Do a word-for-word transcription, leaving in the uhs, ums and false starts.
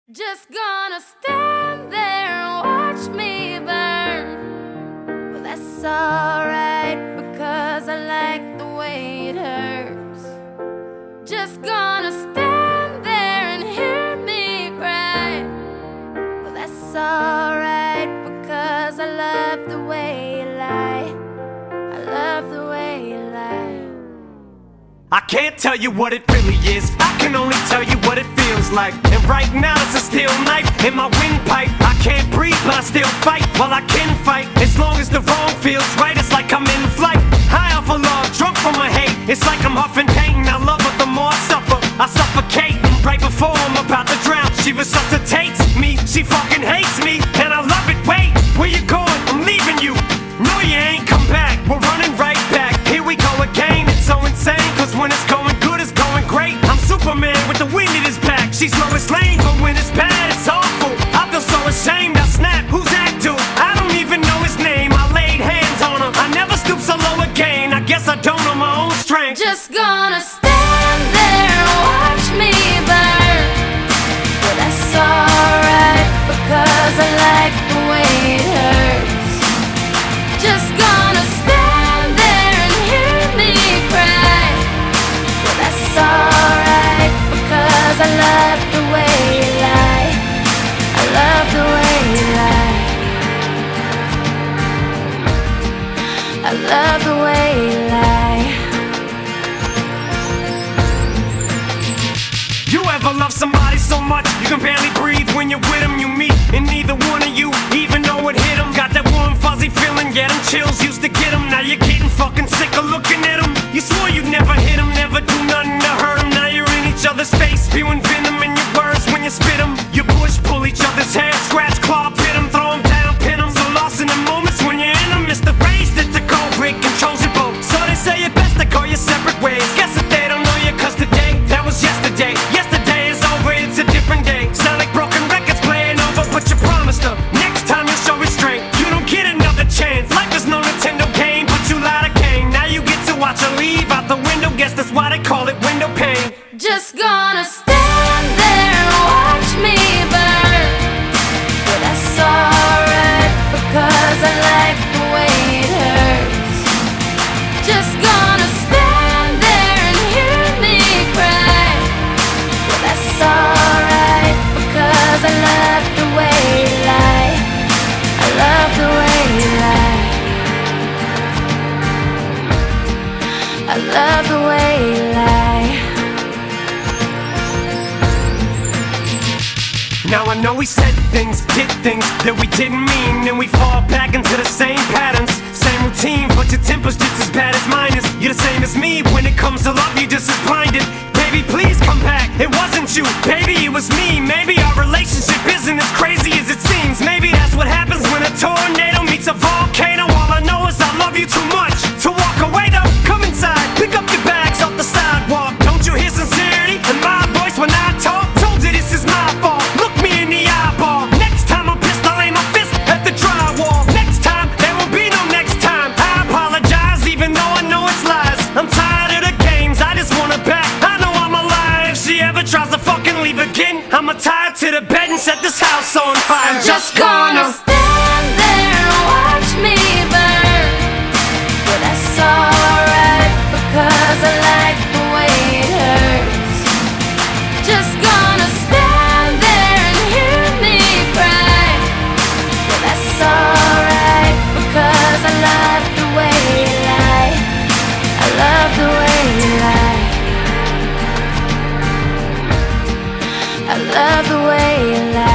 Just gonna stand there and watch me burn. Well, that's alright because I like the way it hurts. Just gonna stand there and hear me cry. Well, that's alright because I love the way you lie. I love the way you lie. I can't tell you what it really is, I can only tell you what it feels like. And right now it's a steel knife in my windpipe. I can't breathe but I still fight, well I can fight. As long as the wrong feels right, it's like I'm in flight. High off of love, drunk from my hate, it's like I'm huffing pain. I love her the more I suffer, I suffocate. Right before I'm about to drown, she resuscitates me. She fucking hates me, and I love it. Wait, where you going? I'm leaving you. No you ain't come back, we're running right back. Here we go again, it's so insane. Cause when it's going good, it's going great. I'm Superman with the wind in his back. She's Lois Lane, but when it's bad, it's awful. I feel so ashamed, I snap, who's that dude? I don't even know his name, I laid hands on him. I never stoop so low again, I guess I don't know my own strength. Just gonna stand there and watch me burn. Well, that's alright because I like the way it hurts. Just gonna stand there and hear me cry. Well, that's alright because I love the way you lie. I love the way you lie. I love the way you lie. You ever love somebody so much you can barely breathe when you're with them? You meet and neither one of you even know it hit them. Got that warm fuzzy feeling, get them chills, used to get them. Now you're getting fucking sick of looking at them. You swore you'd never hit them, never do nothing to hurt them. Now you're in each other's face, spewing venom in your words when you spit them. You push, pull each other's hair, scratch, claw, pit them, throw them down, pin them. So lost in the moments when you're in them, it's the race that the cold break controls your boat. So they say it best to go your separate ways. Guess that they don't know you cause today, that was yesterday. Yesterday is over, it's a different day. Sound like broken records playing over, but you promised her next time you'll show restraint. You don't get another chance, life is no Nintendo game, but you lied again. Now you get to watch her leave out the window, guess that's why they call it window pane. Just gonna stand there and watch me burn. Well, that's alright because I like the way it hurts. Just gonna stand there and hear me cry. Well, that's alright because I love the way you lie. I love the way you lie. I love the way you lie. Now I know we said things, did things that we didn't mean, and we fall back into the same patterns, same routine, but your temper's just as bad as mine is. You're the same as me, when it comes to love you're just as blinded. Baby, please come back, it wasn't you, baby, it was me. Maybe our relationship isn't as crazy as it seems. Maybe that's what happens when a tornado meets a volcano. All I know is I love you too much to walk away though. Come inside, pick up your bags off the sidewalk. Don't you hear sincerity in my voice when I talk? Told you this is my fault, look me in the eyeball. Next time I'm pissed, I'll aim my fist at the drywall. Next time, there will be no next time. I apologize even though I know it's lies. I'm tired of the games, I just want her back. I know I'm alive, if she ever tries to fucking leave again, I'ma tie her to the bed and set this house on fire. I'm just gonna stand there and watch me burn. Well, that's alright because I like the way it hurts. Just gonna stand there and hear me cry. Well, that's alright because I love the way you lie. I love the way you lie. I love the way you lie.